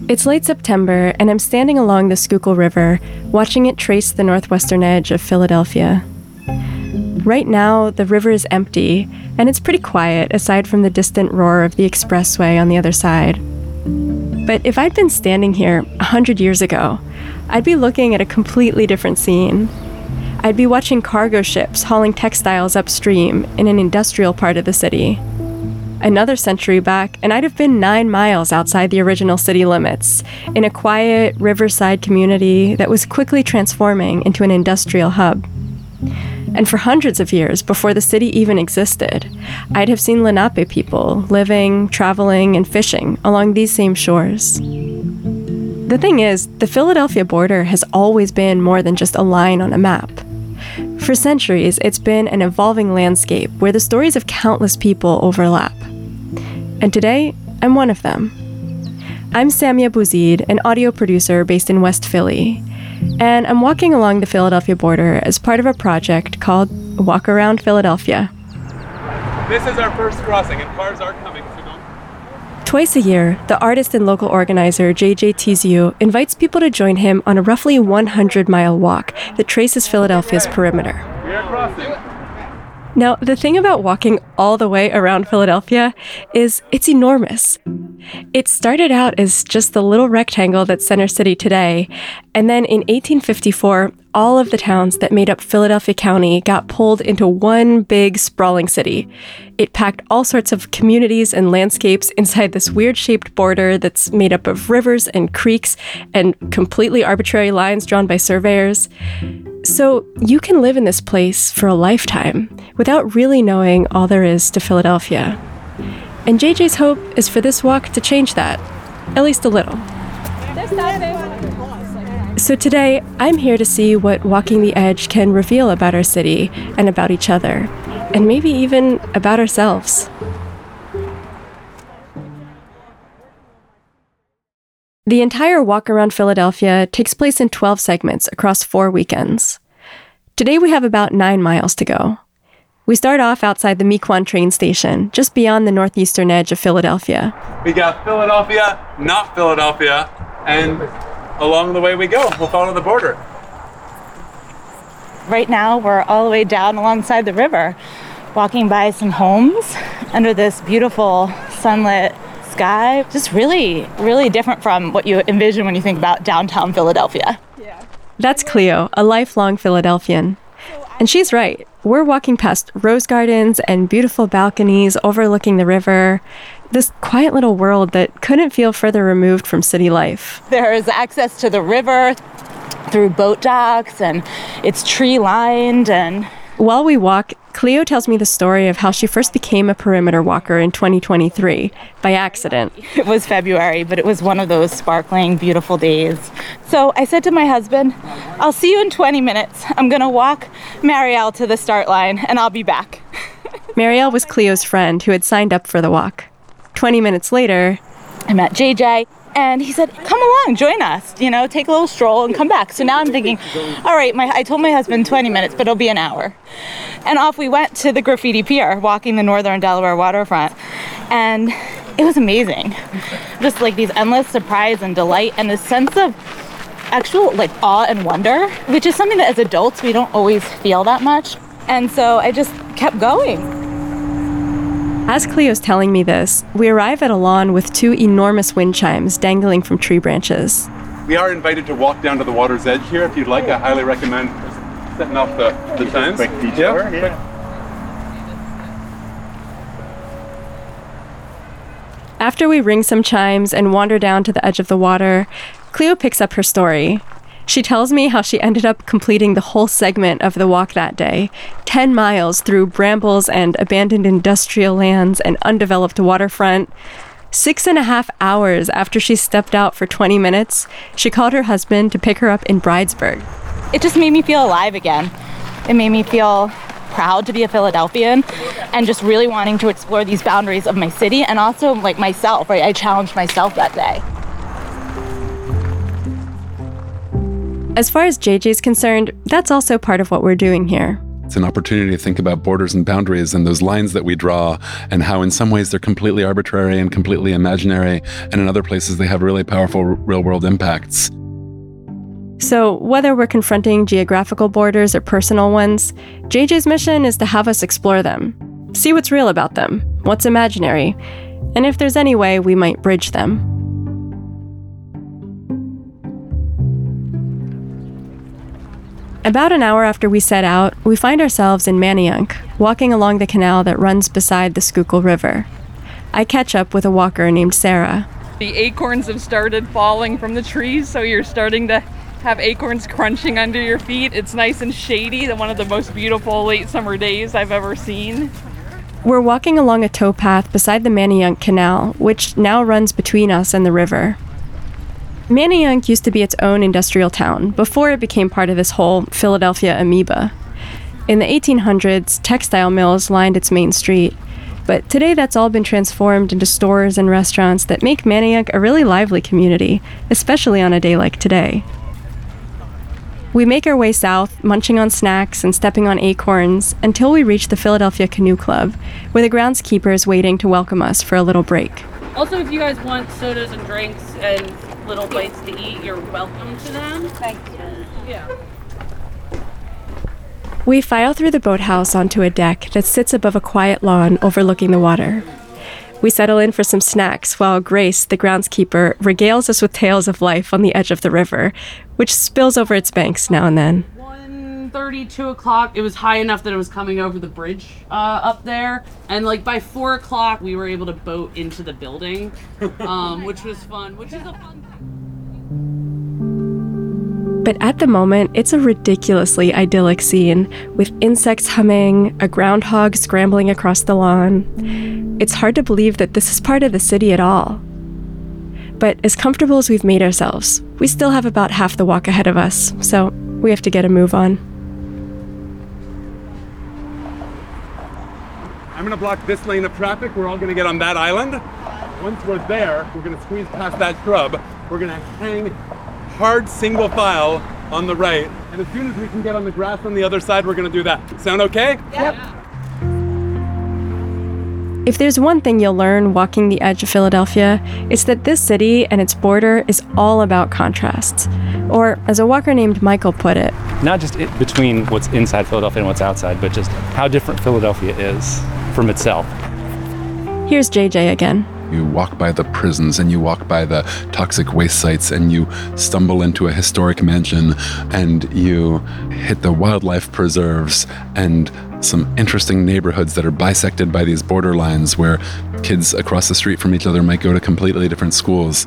It's late September, and I'm standing along the Schuylkill River, watching it trace the northwestern edge of Philadelphia. Right now, the river is empty, and it's pretty quiet aside from the distant roar of the expressway on the other side. But if I'd been standing here 100 years ago, I'd be looking at a completely different scene. I'd be watching cargo ships hauling textiles upstream in an industrial part of the city. Another century back, and I'd have been 9 miles outside the original city limits, in a quiet riverside community that was quickly transforming into an industrial hub. And for hundreds of years before the city even existed, I'd have seen Lenape people living, traveling, and fishing along these same shores. The thing is, the Philadelphia border has always been more than just a line on a map. For centuries, it's been an evolving landscape where the stories of countless people overlap. And today, I'm one of them. I'm Samia Bouzid, an audio producer based in West Philly, and I'm walking along the Philadelphia border as part of a project called Walk Around Philadelphia. This is our first crossing, and cars are coming, so don't... Twice a year, the artist and local organizer JJ Tiziu invites people to join him on a roughly 100-mile walk that traces Philadelphia's perimeter. We are crossing. Now, the thing about walking all the way around Philadelphia is it's enormous. It started out as just the little rectangle that's Center City today, and then in 1854, all of the towns that made up Philadelphia County got pulled into one big, sprawling city. It packed all sorts of communities and landscapes inside this weird-shaped border that's made up of rivers and creeks and completely arbitrary lines drawn by surveyors. So you can live in this place for a lifetime without really knowing all there is to Philadelphia. And JJ's hope is for this walk to change that, at least a little. So today, I'm here to see what walking the edge can reveal about our city and about each other, and maybe even about ourselves. The entire walk around Philadelphia takes place in 12 segments across 4 weekends. Today we have about 9 miles to go. We start off outside the Mequon train station, just beyond the northeastern edge of Philadelphia. We got Philadelphia, not Philadelphia, and along the way we go. We'll follow the border. Right now we're all the way down alongside the river, walking by some homes under this beautiful sunlit sky. Just really, really different from what you envision when you think about downtown Philadelphia. That's Cleo, a lifelong Philadelphian. And she's right. We're walking past rose gardens and beautiful balconies overlooking the river. This quiet little world that couldn't feel further removed from city life. There's access to the river through boat docks, and it's tree-lined. And while we walk, Cleo tells me the story of how she first became a perimeter walker in 2023, by accident. It was February, but it was one of those sparkling, beautiful days. So I said to my husband, I'll see you in 20 minutes. I'm going to walk Marielle to the start line, and I'll be back. Marielle was Cleo's friend who had signed up for the walk. 20 minutes later, I met JJ, and he said, come along, join us, take a little stroll and come back. So now I'm thinking, all right, I told my husband 20 minutes, but it'll be an hour. And off we went to the Graffiti Pier, walking the northern Delaware waterfront. And it was amazing. Just like these endless surprise and delight and this sense of actual awe and wonder, which is something that as adults we don't always feel that much. And so I just kept going. As Cleo's telling me this, we arrive at a lawn with 2 enormous wind chimes dangling from tree branches. We are invited to walk down to the water's edge here. If you'd like, I highly recommend setting off the chimes. Quick detour, yeah. After we ring some chimes and wander down to the edge of the water, Cleo picks up her story. She tells me how she ended up completing the whole segment of the walk that day, 10 miles through brambles and abandoned industrial lands and undeveloped waterfront. 6.5 hours after she stepped out for 20 minutes, she called her husband to pick her up in Bridesburg. It just made me feel alive again. It made me feel proud to be a Philadelphian and just really wanting to explore these boundaries of my city and also myself, right? I challenged myself that day. As far as JJ's concerned, that's also part of what we're doing here. It's an opportunity to think about borders and boundaries and those lines that we draw, and how in some ways they're completely arbitrary and completely imaginary, and in other places they have really powerful real-world impacts. So whether we're confronting geographical borders or personal ones, JJ's mission is to have us explore them, see what's real about them, what's imaginary, and if there's any way we might bridge them. About an hour after we set out, we find ourselves in Manayunk, walking along the canal that runs beside the Schuylkill River. I catch up with a walker named Sarah. The acorns have started falling from the trees, so you're starting to have acorns crunching under your feet. It's nice and shady, one of the most beautiful late summer days I've ever seen. We're walking along a towpath beside the Manayunk Canal, which now runs between us and the river. Manayunk used to be its own industrial town before it became part of this whole Philadelphia amoeba. In the 1800s, textile mills lined its main street, but today that's all been transformed into stores and restaurants that make Manayunk a really lively community, especially on a day like today. We make our way south, munching on snacks and stepping on acorns, until we reach the Philadelphia Canoe Club, where the groundskeeper is waiting to welcome us for a little break. Also, if you guys want sodas and drinks and little bites to eat, you're welcome to them. Thank you. Yeah. We file through the boathouse onto a deck that sits above a quiet lawn overlooking the water. We settle in for some snacks while Grace, the groundskeeper, regales us with tales of life on the edge of the river, which spills over its banks now and then. 1:30, 2 o'clock, it was high enough that it was coming over the bridge up there. And like by 4 o'clock, we were able to boat into the building, which was fun, which is a fun. But at the moment, it's a ridiculously idyllic scene, with insects humming, a groundhog scrambling across the lawn. It's hard to believe that this is part of the city at all. But as comfortable as we've made ourselves, we still have about half the walk ahead of us, so we have to get a move on. I'm gonna block this lane of traffic. We're all gonna get on that island. Once we're there, we're gonna squeeze past that shrub. We're gonna hang hard single file on the right. And as soon as we can get on the grass on the other side, we're gonna do that. Sound okay? Yep. If there's one thing you'll learn walking the edge of Philadelphia, it's that this city and its border is all about contrasts. Or, as a walker named Michael put it, not just between what's inside Philadelphia and what's outside, but just how different Philadelphia is from itself. Here's JJ again. You walk by the prisons and you walk by the toxic waste sites and you stumble into a historic mansion and you hit the wildlife preserves and some interesting neighborhoods that are bisected by these border lines where kids across the street from each other might go to completely different schools.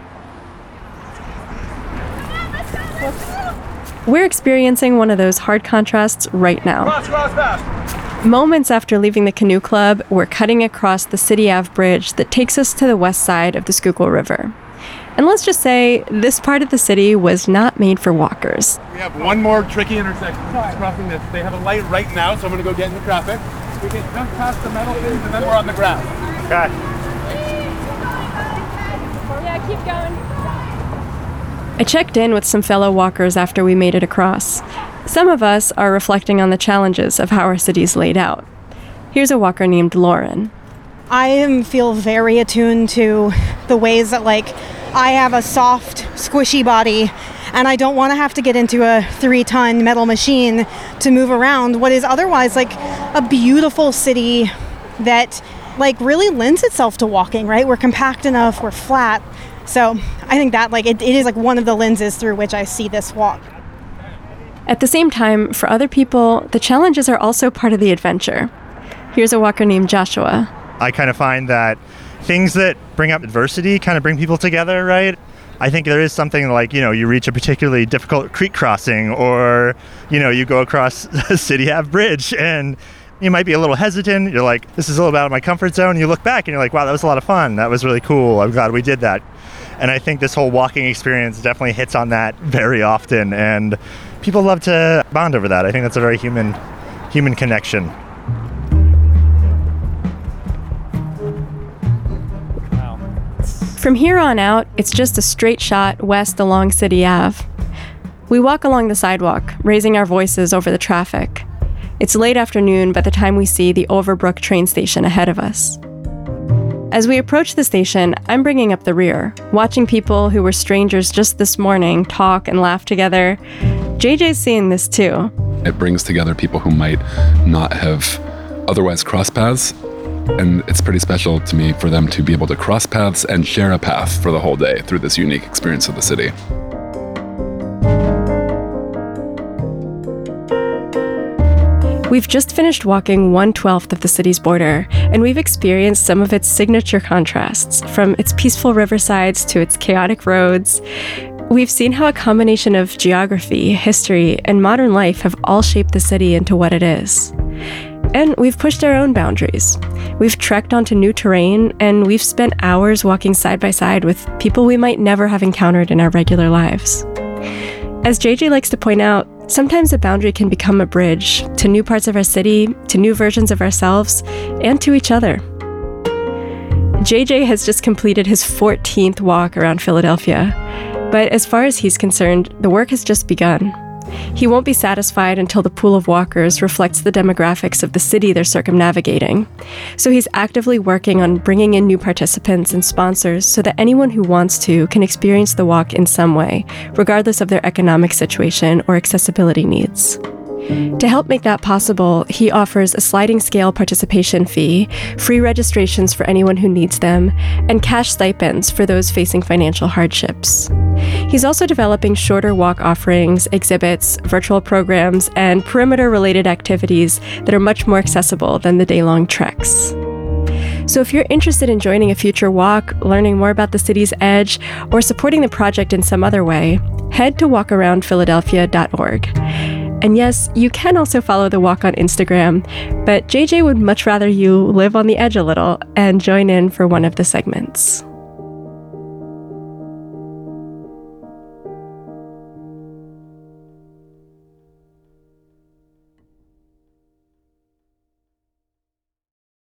We're experiencing one of those hard contrasts right now. Cross fast. Moments after leaving the Canoe Club, we're cutting across the City Ave bridge that takes us to the west side of the Schuylkill River. And let's just say, this part of the city was not made for walkers. We have one more tricky intersection. Just crossing this. They have a light right now, so I'm gonna go get in the traffic. We can jump past the metal things and then we're on the grass. Okay. Yeah, keep going. I checked in with some fellow walkers after we made it across. Some of us are reflecting on the challenges of how our city's laid out. Here's a walker named Lauren. I feel very attuned to the ways that, I have a soft, squishy body, and I don't want to have to get into a 3-ton metal machine to move around what is otherwise, a beautiful city that, really lends itself to walking, right? We're compact enough, we're flat. So I think that, it is, one of the lenses through which I see this walk. At the same time, for other people, the challenges are also part of the adventure. Here's a walker named Joshua. I kind of find that things that bring up adversity kind of bring people together, right? I think there is something you reach a particularly difficult creek crossing, or, you go across the City Ave Bridge and you might be a little hesitant. You're like, this is a little out of my comfort zone. You look back and you're like, wow, that was a lot of fun. That was really cool. I'm glad we did that. And I think this whole walking experience definitely hits on that very often. And people love to bond over that. I think that's a very human connection. From here on out, it's just a straight shot west along City Ave. We walk along the sidewalk, raising our voices over the traffic. It's late afternoon by the time we see the Overbrook train station ahead of us. As we approach the station, I'm bringing up the rear, watching people who were strangers just this morning talk and laugh together. JJ's seeing this too. It brings together people who might not have otherwise crossed paths, and it's pretty special to me for them to be able to cross paths and share a path for the whole day through this unique experience of the city. We've just finished walking 1/12 of the city's border, and we've experienced some of its signature contrasts, from its peaceful riversides to its chaotic roads. We've seen how a combination of geography, history, and modern life have all shaped the city into what it is. And we've pushed our own boundaries. We've trekked onto new terrain, and we've spent hours walking side by side with people we might never have encountered in our regular lives. As JJ likes to point out, sometimes a boundary can become a bridge to new parts of our city, to new versions of ourselves, and to each other. JJ has just completed his 14th walk around Philadelphia, but as far as he's concerned, the work has just begun. He won't be satisfied until the pool of walkers reflects the demographics of the city they're circumnavigating. So he's actively working on bringing in new participants and sponsors so that anyone who wants to can experience the walk in some way, regardless of their economic situation or accessibility needs. To help make that possible, he offers a sliding scale participation fee, free registrations for anyone who needs them, and cash stipends for those facing financial hardships. He's also developing shorter walk offerings, exhibits, virtual programs, and perimeter-related activities that are much more accessible than the day-long treks. So if you're interested in joining a future walk, learning more about the city's edge, or supporting the project in some other way, head to walkaroundphiladelphia.org. And yes, you can also follow the walk on Instagram, but JJ would much rather you live on the edge a little and join in for one of the segments.